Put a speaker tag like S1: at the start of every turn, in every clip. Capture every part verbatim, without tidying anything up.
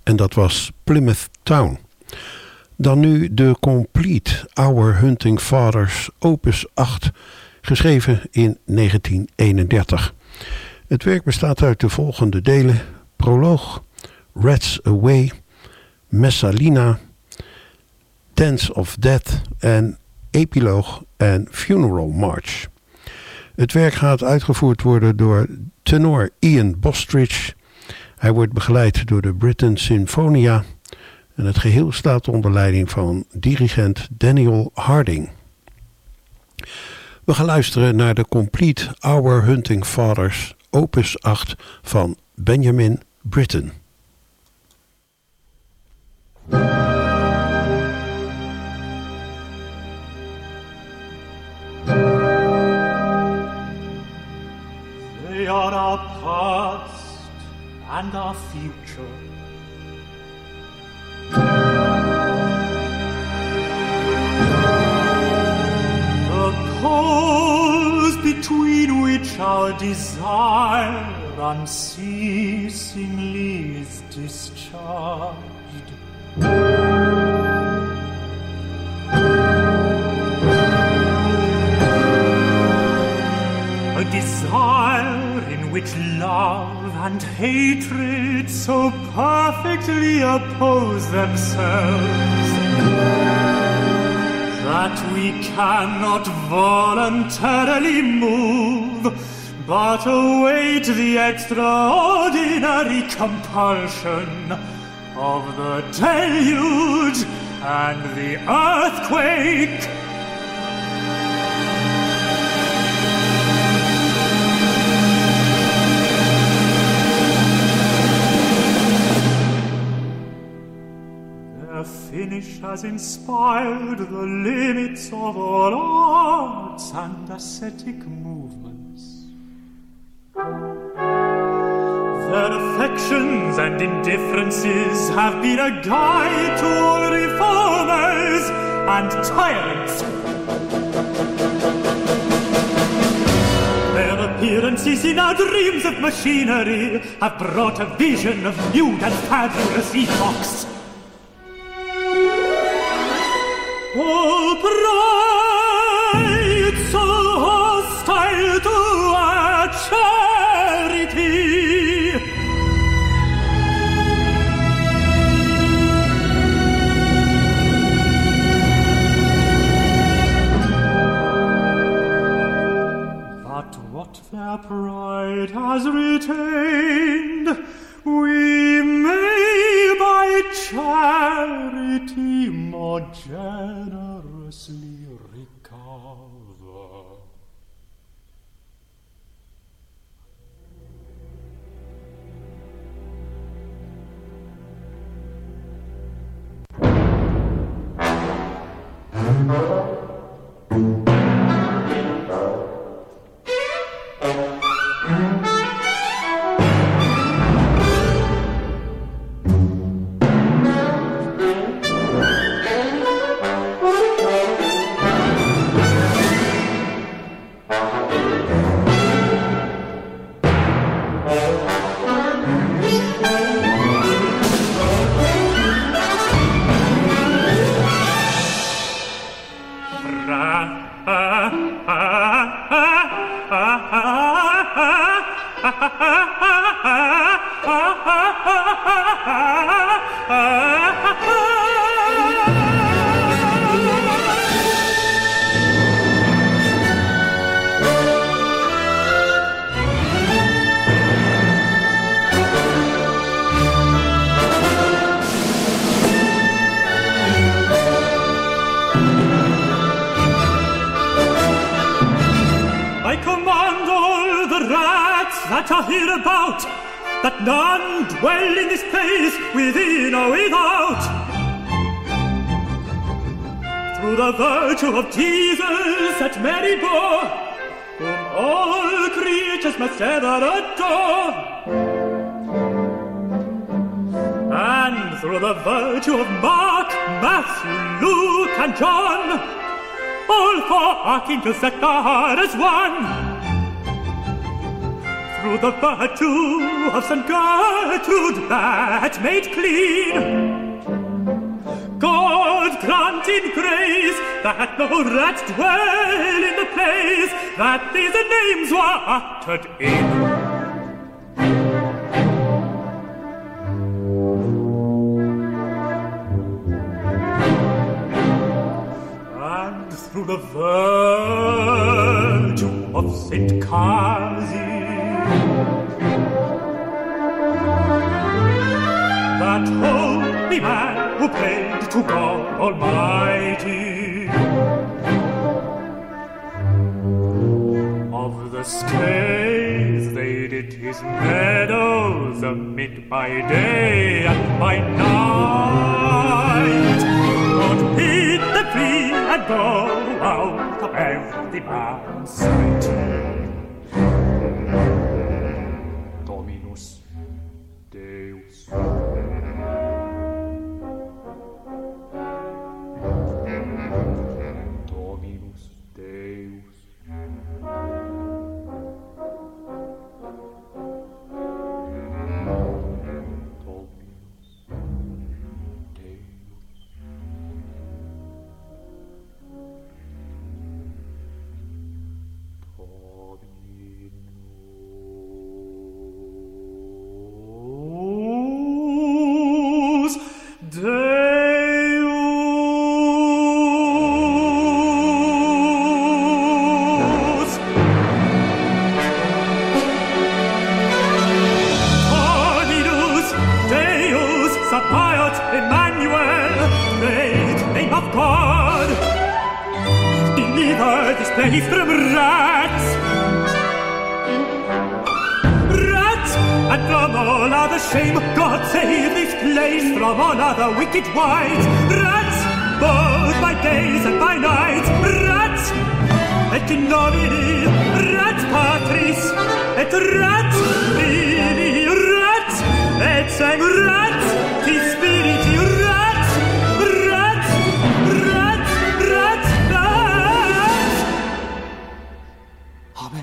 S1: En dat was Plymouth Town. Dan nu de Complete Our Hunting Fathers opus acht, geschreven in negentien eenendertig. Het werk bestaat uit de volgende delen: proloog, Rats Away, Messalina, Dance of Death en epiloog en Funeral March. Het werk gaat uitgevoerd worden door tenor Ian Bostridge. Hij wordt begeleid door de Britten Sinfonia en het geheel staat onder leiding van dirigent Daniel Harding. We gaan luisteren naar de Complete Our Hunting Fathers opus acht van Benjamin Britten.
S2: They are our past and our future. The poles between which our desire unceasingly is discharged. A desire in which love and hatred so perfectly oppose themselves that we cannot voluntarily move, but await the extraordinary compulsion of the deluge and the earthquake. Their finish has inspired the limits of all arts and ascetic movements. Their affections and indifferences have been a guide to all reformers and tyrants. Their appearances in our dreams of machinery have brought a vision of nude and fabulous epochs. Oh, pride so hostile to our charity! But what their pride has retained, we may by charity more generously recover. That are hereabout, that none dwell in this place, within or without. Through the virtue of Jesus that Mary bore, whom all creatures must ever adore, and through the virtue of Mark, Matthew, Luke, and John, all four archangels that are as one. through the virtue of Saint Gertrude that made clean, God grant in grace that no rat dwell in the place that these names were uttered in. And through the virtue of Saint Casimir, that holy man who prayed to God Almighty, of the scales they did his meadows amid by day and by night. God bid them flee and go out of every man's sight. Dominus Deus. Dominus Deus. Place from rats, rats, and from all other shame. God save this place from all other wicked wights. Rats, both by days and by nights. Rats, et in nomine, rat patris, et rat fili, rat, et sem rat, ti spiriti, rat, rat, rat, rat, rat. Amen.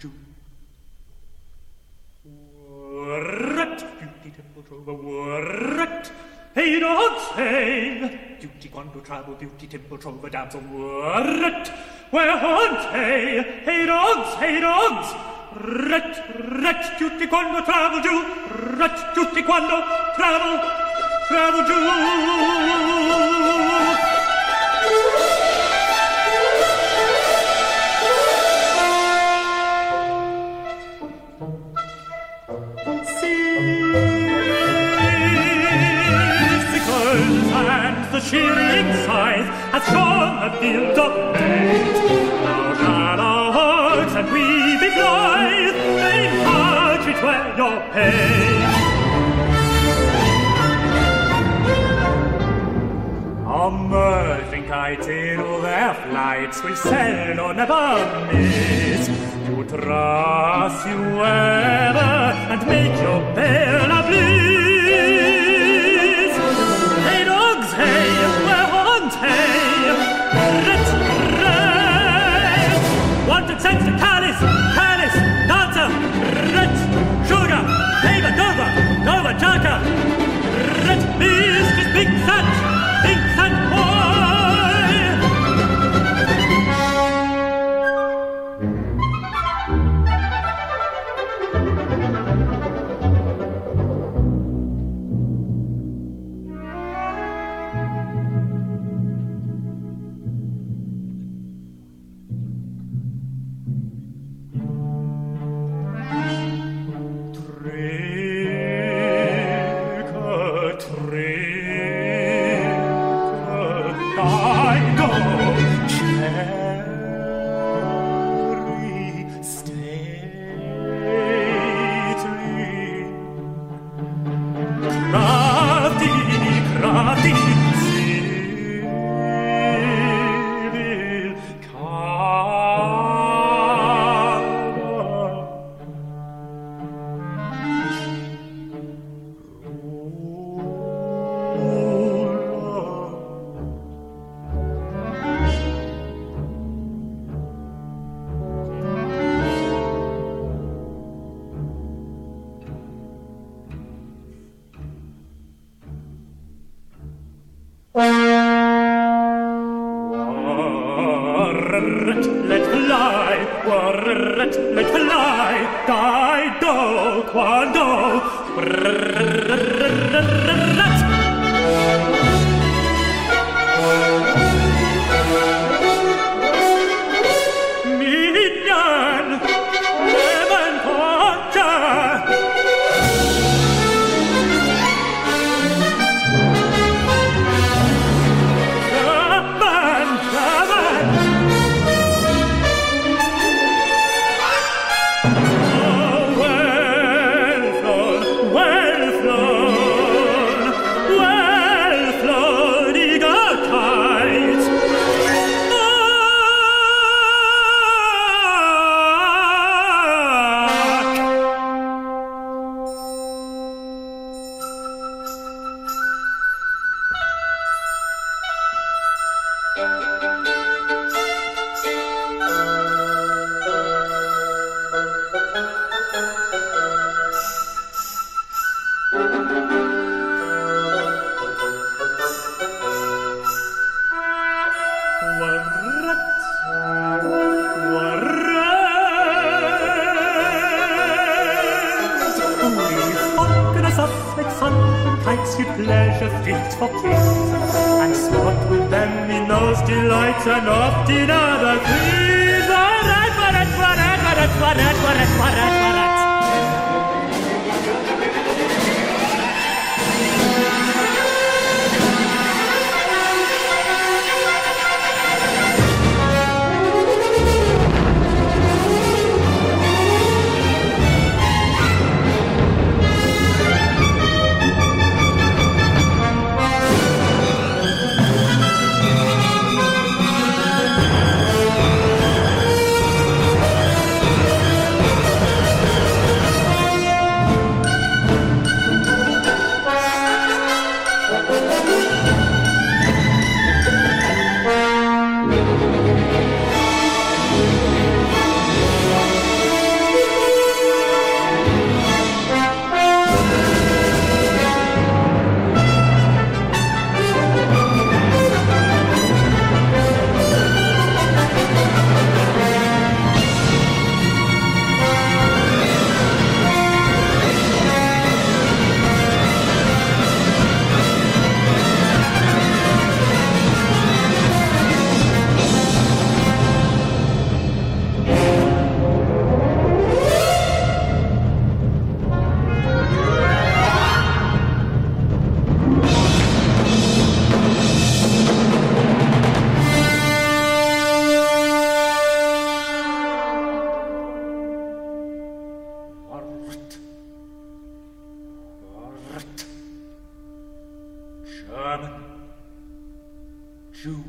S2: Rat, beauty temple trover, rat. Hey dogs, hey! Beauty quando travel, beauty temple trover, damsel, rat. Where hunt, hey! Hey dogs, hey dogs! Rat, rat, beauty quando travel, do. Rat, beauty quando travel, travel, do. The shearing scythe hath shorn the field of maize. Now shall our hearts and we be blithe, main partridge wear your pay. Our mirthing kites in all their flights will sell or never miss, to truss you ever and make your bell a bliss. Hey dogs, hey, where hunt, hey, rat, rat. Wanted sense to Callis, Callis, dancer, rat, sugar, paver, dover, dover, chaka, rat, mistress, big fat, big fat let fly, warret, let fly, die do, quando, rat. Minion, heaven porter. And oft in other trees. Warat, warat, warat, warat, warat, warat, warat, warat. shoe.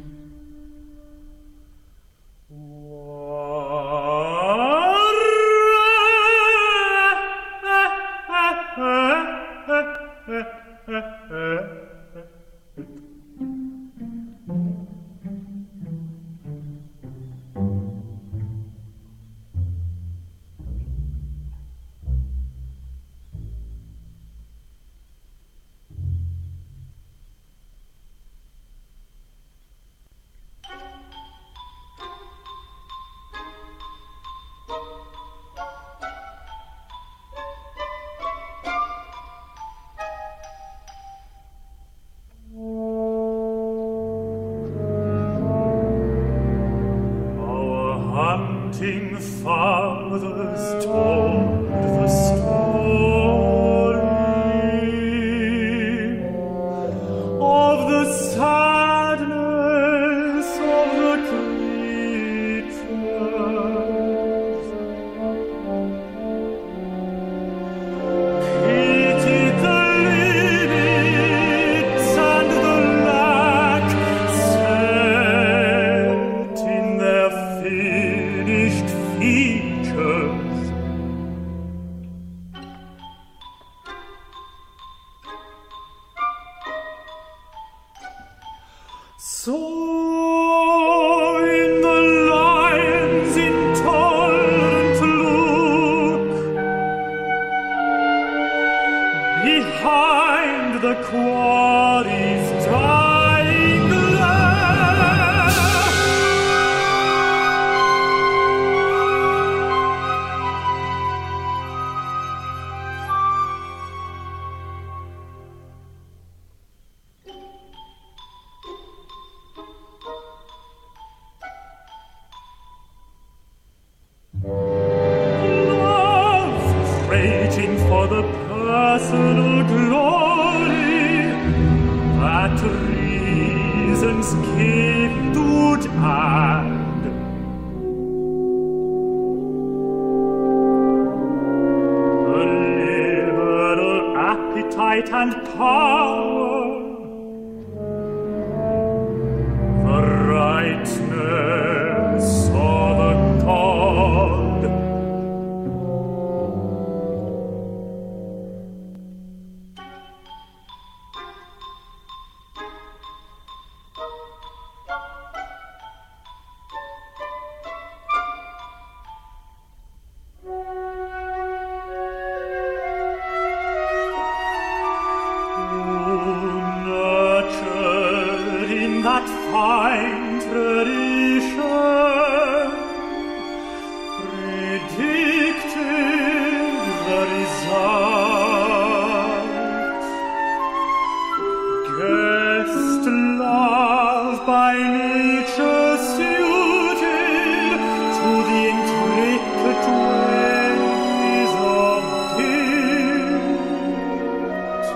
S2: Hunting fathers told the story of the sadness of the creatures, pitied the limits and the lack set in their finished features. So in the lion's intolerant look, behind the quarry's dying glare, love raging for the personal glory that reason's gift would add. The liberal appetite and power, the rightness of a god. Nurtured in that fine tradition, predicted the result. Guessed love by nature suited to the intricate ways of guilt.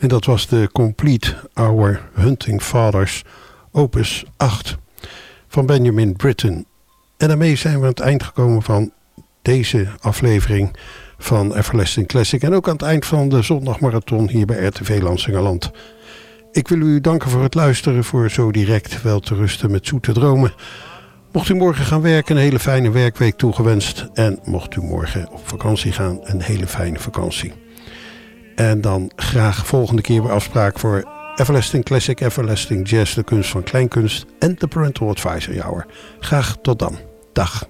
S1: En dat was de Complete Our Hunting Fathers opus acht van Benjamin Britten. En daarmee zijn we aan het eind gekomen van deze aflevering van Everlasting Classic. En ook aan het eind van de zondagmarathon hier bij R T V Lansingerland. Ik wil u danken voor het luisteren, voor zo direct wel te rusten met zoete dromen. Mocht u morgen gaan werken, een hele fijne werkweek toegewenst. En mocht u morgen op vakantie gaan, een hele fijne vakantie. En dan graag volgende keer weer afspraak voor Everlasting Classic, Everlasting Jazz, de kunst van kleinkunst en de Parental Advisory Hour. Graag tot dan. Dag.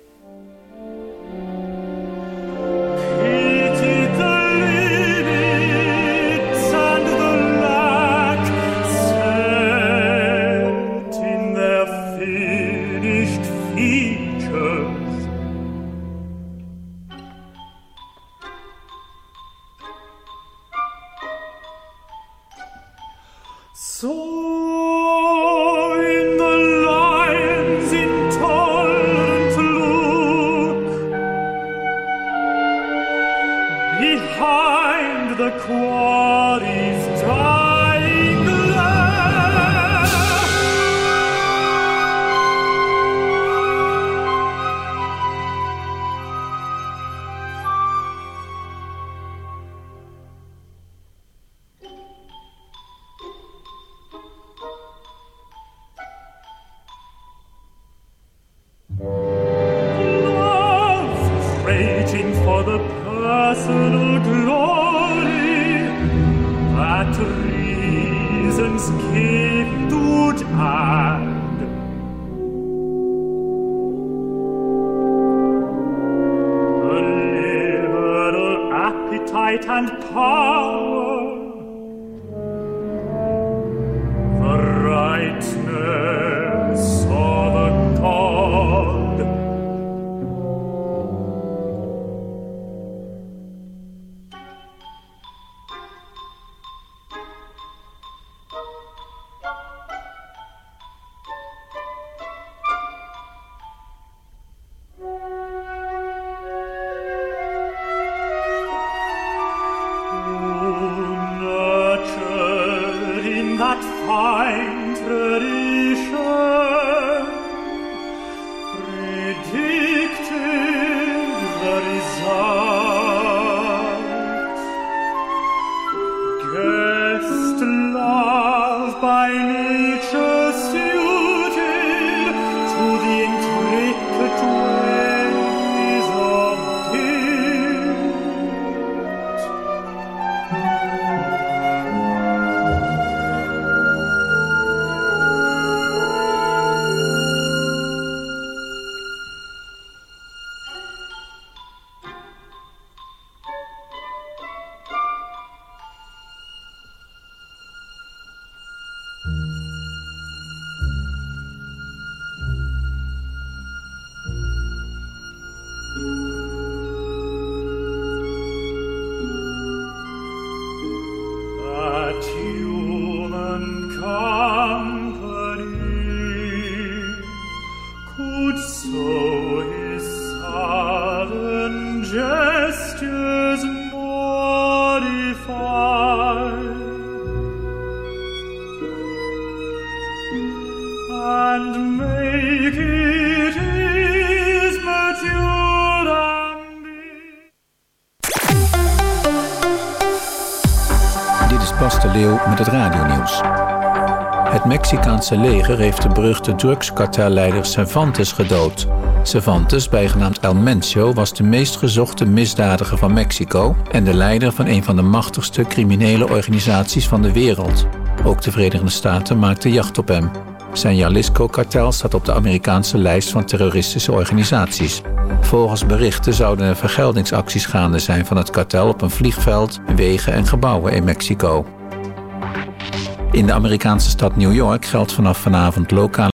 S2: And power, the rightness of a God. That fine tradition predicted the result. Guessed love by nature suited to the intricate ways of guilt. That human company could sow his sudden gestures modify, and make it his mature ambition.
S3: Dit is Bas de Leeuw met het radionieuws. Het Mexicaanse leger heeft de beruchte drugskartelleider Cervantes gedood. Cervantes, bijgenaamd El Mencho, was de meest gezochte misdadiger van Mexico en de leider van een van de machtigste criminele organisaties van de wereld. Ook de Verenigde Staten maakten jacht op hem. Zijn Jalisco-kartel staat op de Amerikaanse lijst van terroristische organisaties. Volgens berichten zouden er vergeldingsacties gaande zijn van het kartel op een vliegveld, wegen en gebouwen in Mexico. In de Amerikaanse stad New York geldt vanaf vanavond lokale